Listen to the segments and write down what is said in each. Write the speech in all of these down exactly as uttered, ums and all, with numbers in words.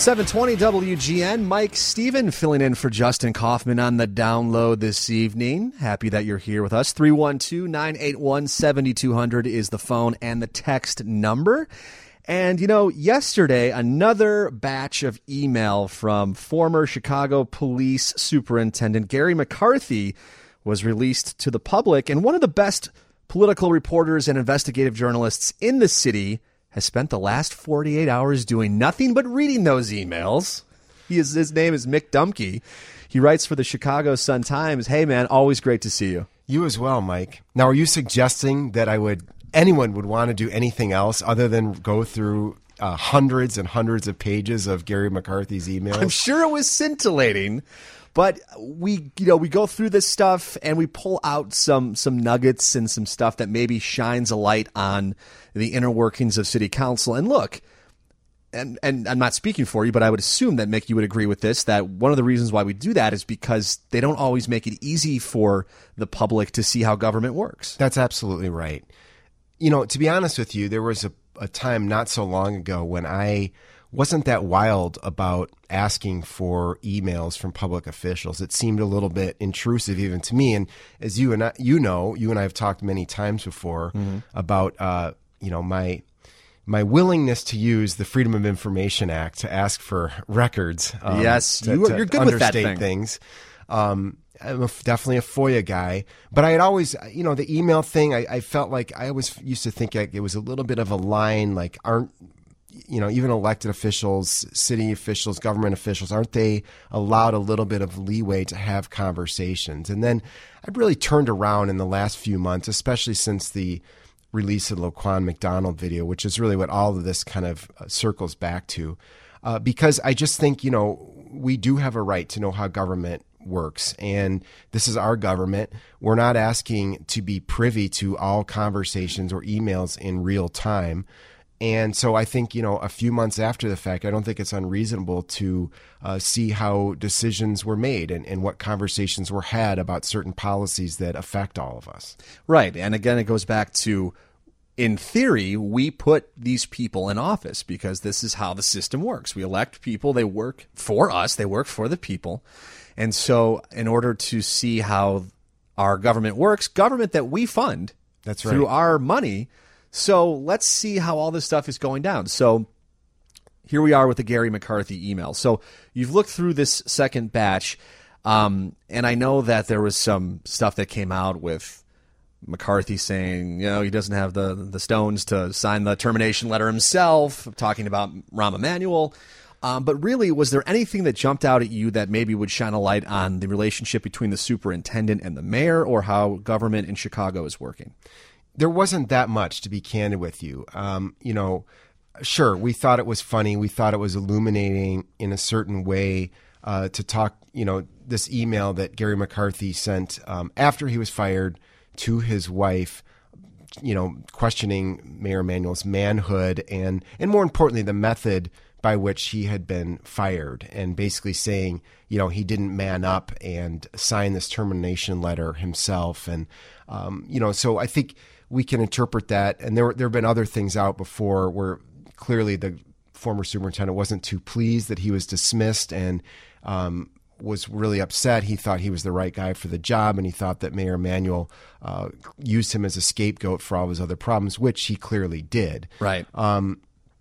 seven twenty W G N, Mike Steven filling in for Justin Kaufman on the download this evening. Happy that you're here with us. three one two, nine eight one, seven two zero zero is the phone and the text number. And, you know, yesterday, another batch of email from former Chicago Police Superintendent Gary McCarthy was released to the public. And one of the best political reporters and investigative journalists in the city has spent the last forty-eight hours doing nothing but reading those emails. He is, his name is Mick Dumke. He writes for the Chicago Sun-Times. Hey, man, always great to see you. You as well, Mike. Now, are you suggesting that I would, anyone would want to do anything else other than go through uh, hundreds and hundreds of pages of Gary McCarthy's emails? I'm sure it was scintillating. But we, you know, we go through this stuff and we pull out some some nuggets and some stuff that maybe shines a light on the inner workings of city council. And look, and and I'm not speaking for you, but I would assume that, Mick, you would agree with this, that one of the reasons why we do that is because they don't always make it easy for the public to see how government works. That's absolutely right. You know, to be honest with you, there was a, a time not so long ago when I wasn't that wild about asking for emails from public officials. It seemed a little bit intrusive even to me. And as you and I, you know, you and I have talked many times before mm-hmm. about, uh, you know, my my willingness to use the Freedom of Information Act to ask for records. Um, yes, to, you, to you're good with that thing. Things. Um, I'm a, definitely a FOIA guy, but I had always, you know, the email thing, I, I felt like I always used to think like it was a little bit of a line, like aren't, you know, even elected officials, city officials, government officials, aren't they allowed a little bit of leeway to have conversations? And then I've really turned around in the last few months, especially since the release of the Laquan McDonald video, which is really what all of this kind of uh, circles back to, uh, because I just think, you know, we do have a right to know how government works. And this is our government. We're not asking to be privy to all conversations or emails in real time. And so I think, you know, a few months after the fact, I don't think it's unreasonable to uh, see how decisions were made and, and what conversations were had about certain policies that affect all of us. Right. And again, it goes back to, in theory, we put these people in office because this is how the system works. We elect people. They work for us. They work for the people. And so in order to see how our government works, government that we fund That's right. through our money. So let's see how all this stuff is going down. So here we are with the Gary McCarthy email. So you've looked through this second batch, um, and I know that there was some stuff that came out with McCarthy saying, you know, he doesn't have the the stones to sign the termination letter himself, talking about Rahm Emanuel. Um, but really, was there anything that jumped out at you that maybe would shine a light on the relationship between the superintendent and the mayor, or how government in Chicago is working? There wasn't that much, to be candid with you. Um, you know, sure, we thought it was funny. We thought it was illuminating in a certain way uh, to talk, you know, this email that Gary McCarthy sent um, after he was fired to his wife, you know, questioning Mayor Emanuel's manhood and, and more importantly, the method by which he had been fired, and basically saying, you know, he didn't man up and sign this termination letter himself. And, um, you know, so I think we can interpret that. And there, there have been other things out before where clearly the former superintendent wasn't too pleased that he was dismissed and um, was really upset. He thought he was the right guy for the job, and he thought that Mayor Emanuel uh, used him as a scapegoat for all his other problems, which he clearly did. Right. Um,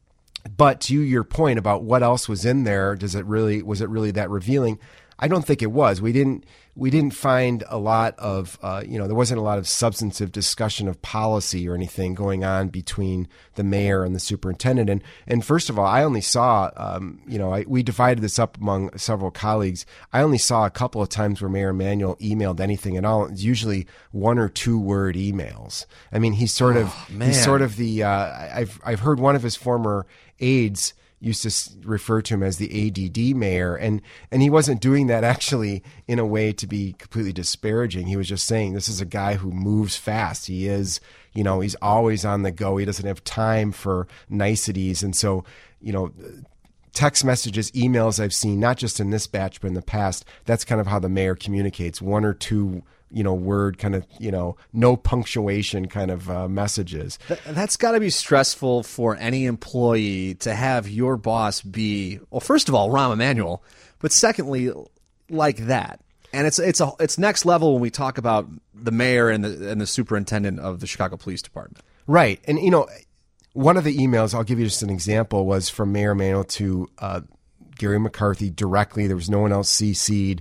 but to your point about what else was in there, does it really was it really that revealing? I don't think it was. We didn't we didn't find a lot of uh, you know there wasn't a lot of substantive discussion of policy or anything going on between the mayor and the superintendent. And and first of all, I only saw um, you know I, we divided this up among several colleagues. I only saw a couple of times where Mayor Emanuel emailed anything at all. It's usually one or two word emails. I mean, he's sort of oh, man. he's sort of the uh, I've I've heard one of his former aides used to refer to him as the A D D mayor, and and he wasn't doing that actually in a way to be completely disparaging. He was just saying this is a guy who moves fast. He is, you know, he's always on the go. He doesn't have time for niceties, and so, you know, text messages, emails I've seen, not just in this batch, but in the past, that's kind of how the mayor communicates. One or two, you know, word kind of, you know, no punctuation kind of uh, messages. Th- that's got to be stressful for any employee to have your boss be, well, first of all, Rahm Emanuel, but secondly, like that. And it's it's a it's next level when we talk about the mayor and the and the superintendent of the Chicago Police Department. Right. And, you know, one of the emails, I'll give you just an example, was from Mayor Emanuel to uh, Gary McCarthy directly. There was no one else C C'd.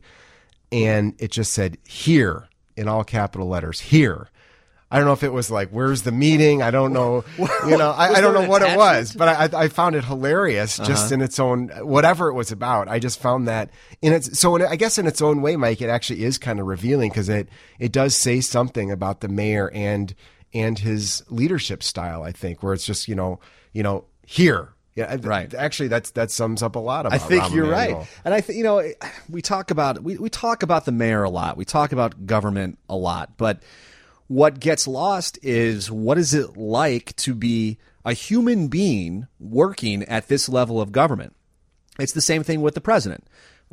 And it just said, here, in all capital letters, here. I don't know if it was like, where's the meeting? I don't know. You know, I, I don't know what it was, but I, I found it hilarious just uh-huh. in its own, whatever it was about. I just found that in its, so in, I guess in its own way, Mike, it actually is kind of revealing because it, it does say something about the mayor and, and his leadership style, I think, where it's just, you know, you know, here. Yeah, right. Actually, that's that sums up a lot about. I think Rahm you're Emanuel. right, and I think you know we talk about we, we talk about the mayor a lot. We talk about government a lot, but what gets lost is what is it like to be a human being working at this level of government? It's the same thing with the president.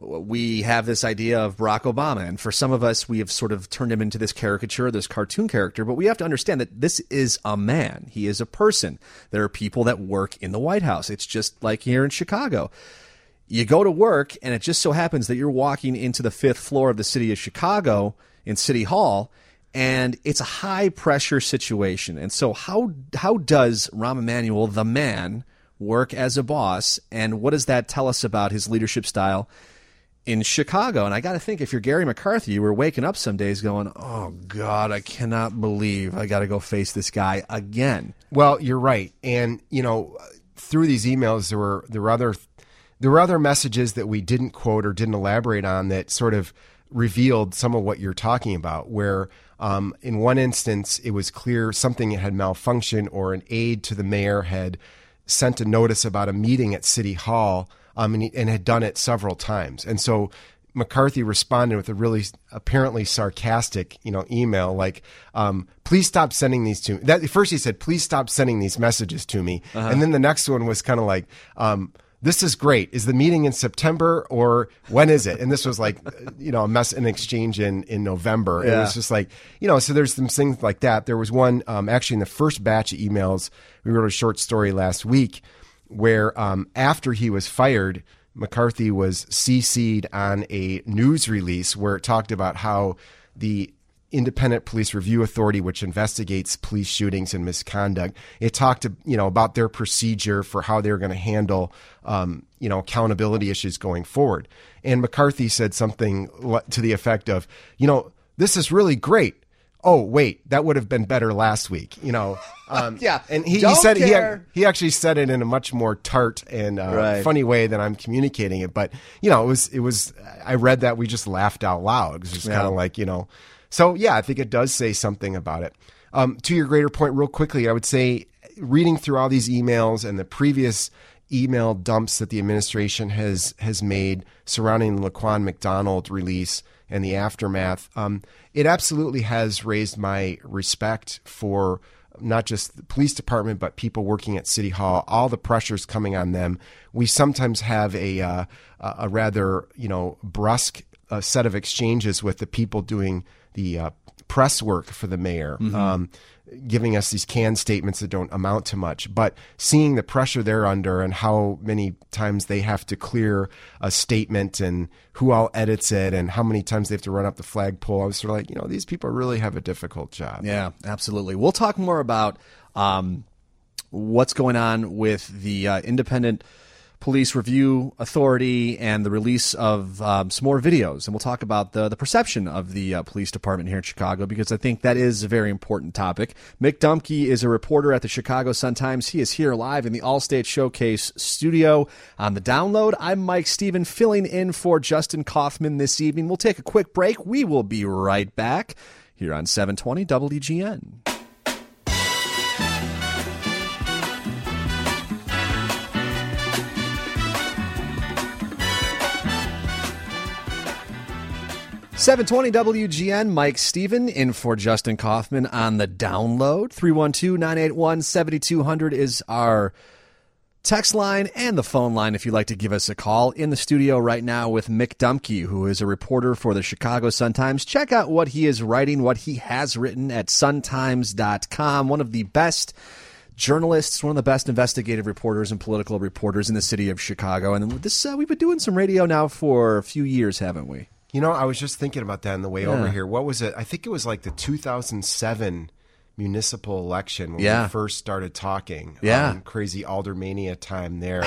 We have this idea of Barack Obama, and for some of us, we have sort of turned him into this caricature, this cartoon character, but we have to understand that this is a man. He is a person. There are people that work in the White House. It's just like here in Chicago. You go to work, and it just so happens that you're walking into the fifth floor of the city of Chicago in City Hall, and it's a high-pressure situation. And so how how does Rahm Emanuel, the man, work as a boss, and what does that tell us about his leadership style in Chicago? And I got to think, if you're Gary McCarthy, you were waking up some days going, oh, God, I cannot believe I got to go face this guy again. Well, you're right. And, you know, through these emails, there were there were other there were other messages that we didn't quote or didn't elaborate on that sort of revealed some of what you're talking about, where um, in one instance, it was clear something had malfunctioned, or an aide to the mayor had sent a notice about a meeting at City Hall, Um, and, he, and had done it several times. And so McCarthy responded with a really apparently sarcastic, you know, email like, um, please stop sending these to me. That, first he said, please stop sending these messages to me. Uh-huh. And then the next one was kind of like, um, this is great. Is the meeting in September or when is it? And this was like, you know, a mess, an exchange in, in November. Yeah. It was just like, you know, so there's some things like that. There was one, um, actually in the first batch of emails, we wrote a short story last week where um, after he was fired, McCarthy was C C'd on a news release where it talked about how the Independent Police Review Authority, which investigates police shootings and misconduct, it talked to, you know, about their procedure for how they're going to handle, um, you know, accountability issues going forward. And McCarthy said something to the effect of, you know, this is really great. Oh, wait, that would have been better last week, you know. Um, yeah, and he, he said he, he actually said it in a much more tart and uh, right. funny way than I'm communicating it. But you know, it was it was. I read that, we just laughed out loud. It was just yeah. kind of like, you know. So yeah, I think it does say something about it. Um, to your greater point, real quickly, I would say reading through all these emails and the previous email dumps that the administration has has made surrounding the Laquan McDonald release and the aftermath, um, it absolutely has raised my respect for not just the police department, but people working at City Hall, all the pressures coming on them. We sometimes have a uh, a rather, you know, brusque uh, set of exchanges with the people doing the uh, press work for the mayor, mm-hmm. um, giving us these canned statements that don't amount to much. But seeing the pressure they're under and how many times they have to clear a statement and who all edits it and how many times they have to run up the flagpole, I was sort of like, you know, these people really have a difficult job. Yeah, absolutely. We'll talk more about um, what's going on with the uh, Independent Police Review Authority and the release of um, some more videos. And we'll talk about the, the perception of the uh, police department here in Chicago, because I think that is a very important topic. Mick Dumke is a reporter at the Chicago Sun-Times. He is here live in the Allstate Showcase studio on the Download. I'm Mike Stephen, filling in for Justin Kaufman this evening. We'll take a quick break. We will be right back here on seven twenty W G N. seven twenty W G N, Mike Stephen in for Justin Kaufman on the Download. three one two, nine eight one, seven two zero zero is our text line and the phone line if you'd like to give us a call. In the studio right now with Mick Dumke, who is a reporter for the Chicago Sun-Times. Check out what he is writing, what he has written at sun times dot com. One of the best journalists, one of the best investigative reporters and political reporters in the city of Chicago. And this uh, we've been doing some radio now for a few years, haven't we? You know, I was just thinking about that on the way Yeah. over here. What was it? I think it was like the two thousand seven municipal election when Yeah. we first started talking. Yeah. Um, crazy Aldermania time there.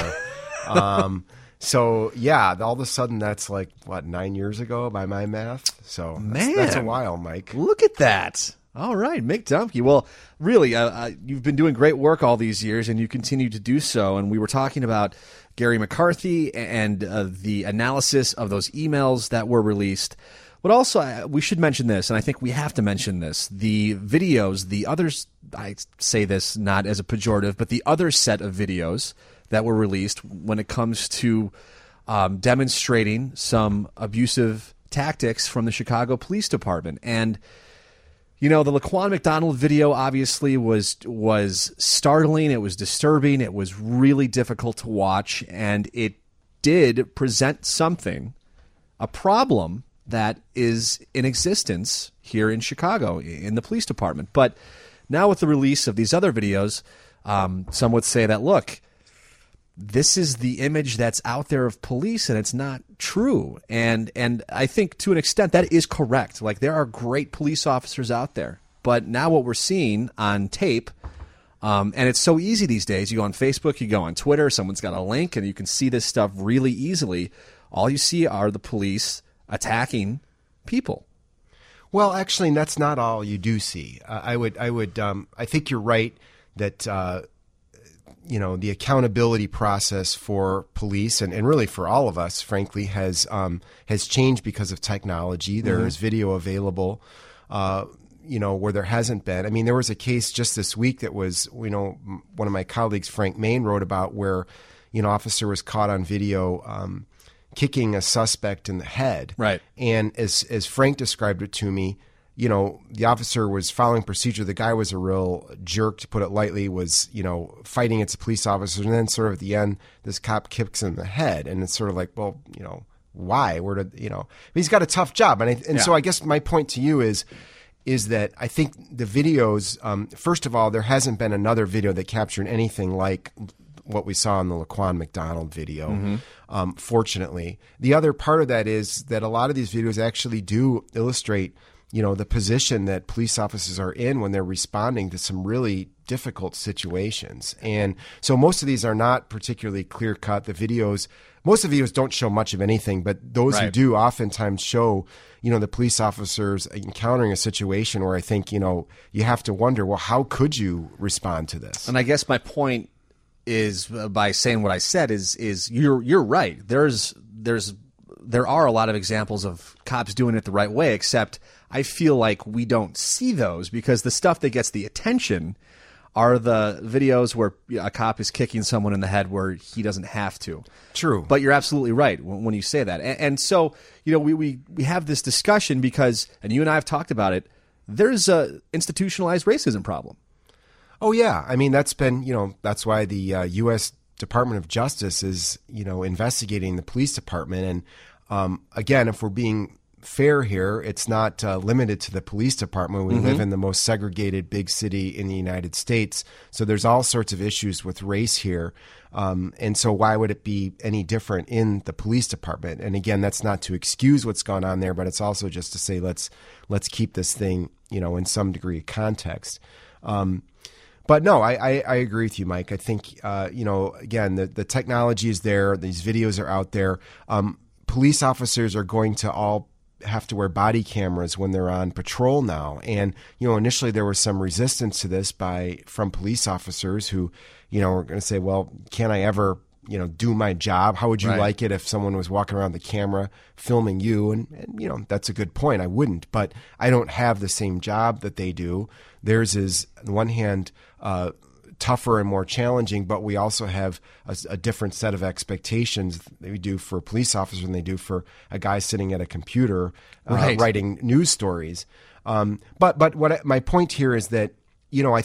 um, so, yeah, all of a sudden that's like, what, nine years ago by my math? So that's, Man. that's a while, Mike. Look at that. All right, Mick Dumke. Well, really, uh, uh, you've been doing great work all these years, and you continue to do so. And we were talking about Gary McCarthy and uh, the analysis of those emails that were released. But also, uh, we should mention this, and I think we have to mention this. The videos, the others, I say this not as a pejorative, but the other set of videos that were released when it comes to um, demonstrating some abusive tactics from the Chicago Police Department. And you know, the Laquan McDonald video obviously was was startling. It was disturbing. It was really difficult to watch, and it did present something, a problem that is in existence here in Chicago in the police department. But now with the release of these other videos, um, some would say that, look, this is the image that's out there of police, and it's not true. And and I think to an extent that is correct. Like, there are great police officers out there. But now what we're seeing on tape, um, and it's so easy these days. You go on Facebook, you go on Twitter, someone's got a link, and you can see this stuff really easily. All you see are the police attacking people. Well, actually, that's not all you do see. Uh, I would, I would, um, I think you're right that, uh, you know, the accountability process for police and, and really for all of us, frankly, has um, has changed because of technology. There Mm-hmm. is video available, uh, you know, where there hasn't been. I mean, there was a case just this week that was, you know, one of my colleagues, Frank Main, wrote about where, you know, officer was caught on video um, kicking a suspect in the head. Right. And as as Frank described it to me, you know, the officer was following procedure. The guy was a real jerk, to put it lightly, was, you know, fighting against a police officer. And then sort of at the end, this cop kicks him in the head. And it's sort of like, well, you know, why? Where did, you know, he's got a tough job. And I, and Yeah. so I guess my point to you is, is that I think the videos, um, first of all, there hasn't been another video that captured anything like what we saw in the Laquan McDonald video, Mm-hmm. um, fortunately. The other part of that is that a lot of these videos actually do illustrate, you know, the position that police officers are in when they're responding to some really difficult situations. And so most of these are not particularly clear cut. The videos, most of the videos don't show much of anything, but those who Right. do oftentimes show, you know, the police officers encountering a situation where I think, you know, you have to wonder, well, how could you respond to this? And I guess my point is, uh, by saying what I said, is is you're you're right. There's there's there are a lot of examples of cops doing it the right way, except I feel like we don't see those because the stuff that gets the attention are the videos where a cop is kicking someone in the head where he doesn't have to. True. But you're absolutely right when, when you say that. And, and so, you know, we, we, we have this discussion because, and you and I have talked about it, there's a institutionalized racism problem. Oh, yeah. I mean, that's been, you know, that's why the uh, U S Department of Justice is, you know, investigating the police department. And um, again, if we're being fair here, it's not uh, limited to the police department. We Mm-hmm. live in the most segregated big city in the United States. So there's all sorts of issues with race here. Um, and so why would it be any different in the police department? And again, that's not to excuse what's gone on there, but it's also just to say, let's, let's keep this thing, you know, in some degree of context. Um, But no, I, I, I agree with you, Mike. I think, uh, you know, again, the, the technology is there. These videos are out there. Um, police officers are going to all have to wear body cameras when they're on patrol now. And, you know, initially there was some resistance to this by from police officers who, you know, were going to say, well, can I ever, you know, do my job? How would you Right. like it if someone was walking around the camera filming you? And, and, you know, that's a good point. I wouldn't, but I don't have the same job that they do. Theirs is, on one hand, uh, tougher and more challenging, but we also have a, a different set of expectations that we do for police officers than they do for a guy sitting at a computer uh, Right. writing news stories. Um, but but what I, my point here is that, you know, I think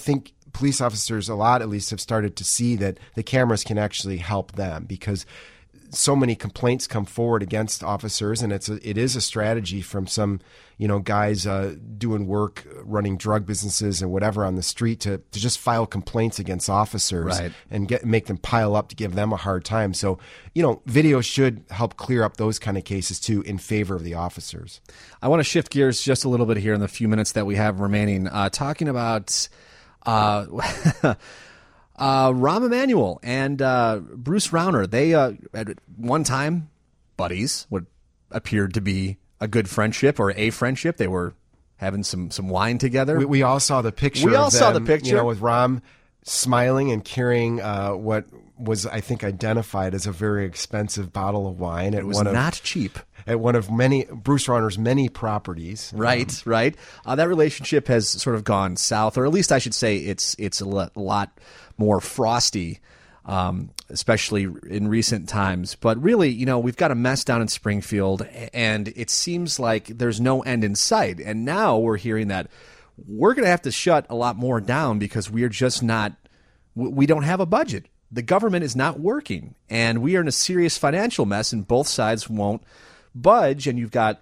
police officers, a lot at least, have started to see that the cameras can actually help them, because so many complaints come forward against officers, and it's a, it is a strategy from some, you know, guys uh, doing work, running drug businesses and whatever on the street to, to just file complaints against officers, right, and get make them pile up to give them a hard time. So, you know, video should help clear up those kind of cases too, in favor of the officers. I want to shift gears just a little bit here in the few minutes that we have remaining, uh, talking about uh, Uh, Rahm Emanuel and uh, Bruce Rauner, they uh, at one time buddies, what appeared to be a good friendship or a friendship. They were having some some wine together. We, we all saw the picture. We all of saw them, the picture, you know, with Rahm smiling and carrying uh, what was, I think, identified as a very expensive bottle of wine. At It was one not of, cheap. At one of many Bruce Rauner's many properties. Right, um, right. Uh, that relationship has sort of gone south, or at least I should say it's it's a lot more frosty, um, especially in recent times. But really, you know, we've got a mess down in Springfield, and it seems like there's no end in sight. And now we're hearing that we're going to have to shut a lot more down because we're just not, we don't have a budget. The government is not working, and we are in a serious financial mess, and both sides won't budge. And you've got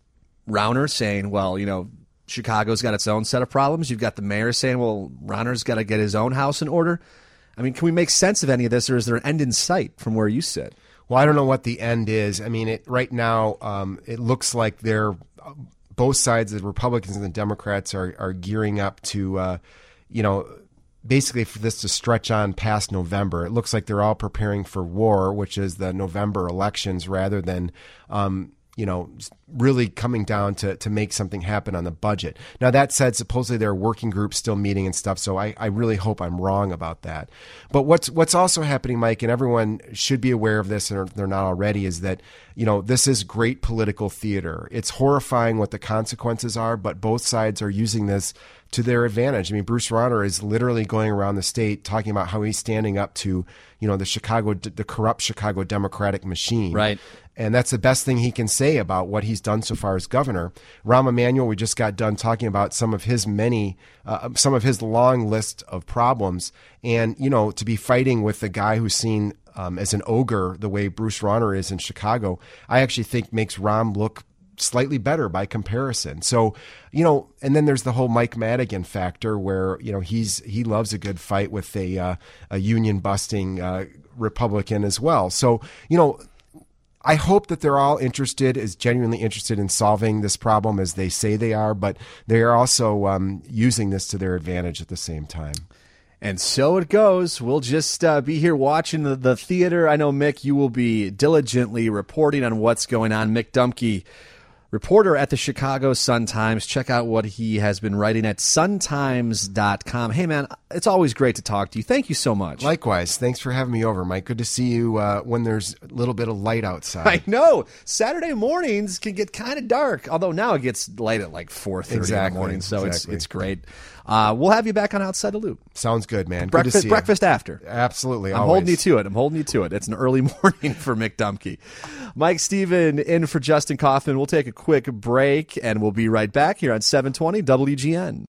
Rauner saying, well, you know, Chicago's got its own set of problems. You've got the mayor saying, well, Rauner's got to get his own house in order. I mean, can we make sense of any of this, or is there an end in sight from where you sit? Well, I don't know what the end is. I mean, it, right now, um, it looks like they're both sides, the Republicans and the Democrats, are are gearing up to, uh, you know, basically for this to stretch on past November. It looks like they're all preparing for war, which is the November elections, rather than um, you know, really coming down to, to make something happen on the budget. Now, that said, supposedly there are working groups still meeting and stuff, so I, I really hope I'm wrong about that. But what's what's also happening, Mike, and everyone should be aware of this, and they're not already, is that, you know, this is great political theater. It's horrifying what the consequences are, but both sides are using this to their advantage. I mean, Bruce Rauner is literally going around the state talking about how he's standing up to, you know, the Chicago, the corrupt Chicago Democratic machine. Right. And that's the best thing he can say about what he's done so far as governor. Rahm Emanuel, we just got done talking about some of his many, uh, some of his long list of problems. And, you know, to be fighting with the guy who's seen um, as an ogre the way Bruce Rauner is in Chicago, I actually think makes Rahm look slightly better by comparison. So, you know, and then there's the whole Mike Madigan factor where, you know, he's he loves a good fight with a, uh, a union busting uh, Republican as well. So, you know, I hope that they're all interested, is genuinely interested in solving this problem as they say they are, but they are also um, using this to their advantage at the same time. And so it goes. We'll just uh, be here watching the, the theater. I know, Mick, you will be diligently reporting on what's going on. Mick Dumke, reporter at the Chicago Sun-Times. Check out what he has been writing at sun times dot com. Hey, man, it's always great to talk to you. Thank you so much. Likewise. Thanks for having me over, Mike. Good to see you uh, when there's a little bit of light outside. I know. Saturday mornings can get kind of dark, although now it gets light at like four thirty exactly, in the morning, so exactly. it's it's great. Uh, we'll have you back on Outside the Loop. Sounds good, man. Breakfast, good to see breakfast you. after. Absolutely. I'm always. holding you to it. I'm holding you to it. It's an early morning for Mick Dumke. Mike Steven in for Justin Kaufman. We'll take a quick break, and we'll be right back here on seven twenty W G N.